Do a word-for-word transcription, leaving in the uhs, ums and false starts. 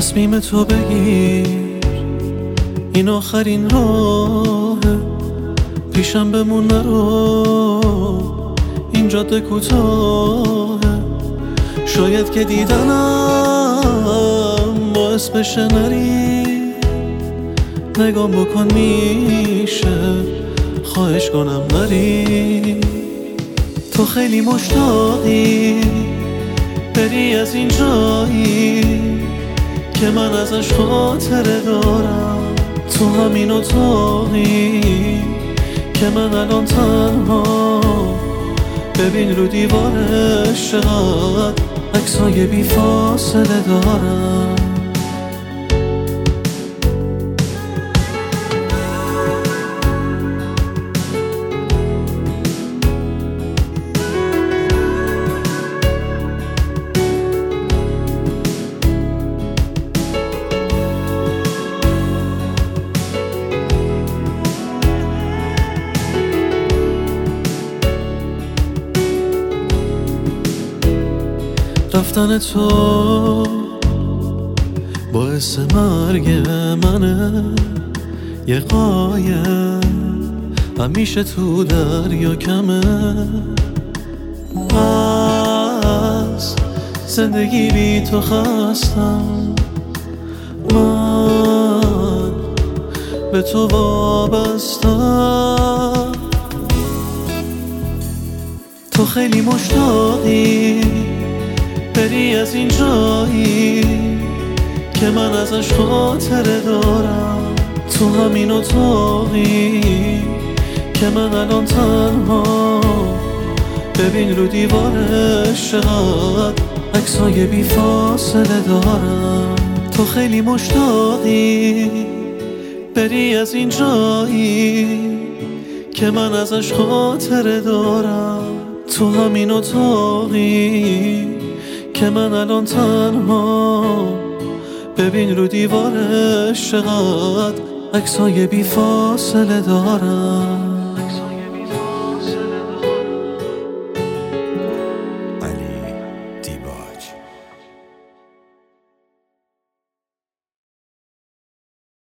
تصمیم تو بگیر، این آخرین راهه، پیشم بمون نرو، این جاده کوتاهه. شاید که دیدنم باعث بشه نری، نگام بکن میشه، خواهش کنم نری. تو خیلی مشتاقی بری از این جایی که من ازش خاطره دارم، تو همین اتاقی که من الان تنها. ببین رو دیوارش چقدر عکسای بی فاصله دارم. رفتن تو باعث مرگ منه، یه قایق همیشه تو دریا کمه. از زندگی بی تو خستم، من به تو وابستم. تو خیلی مشتاقی بری از این جایی که من ازش خاطره دارم، تو همین اتاقی که من الان تنها. ببین رو دیوارش چقدر عکسای بی فاصله دارم. تو خیلی مشتاقی بری از این جایی که من ازش خاطره دارم، تو همین اتاقی که من الان تنها. ببین رو دیوارش چقدر عکسای بی فاصله دارم.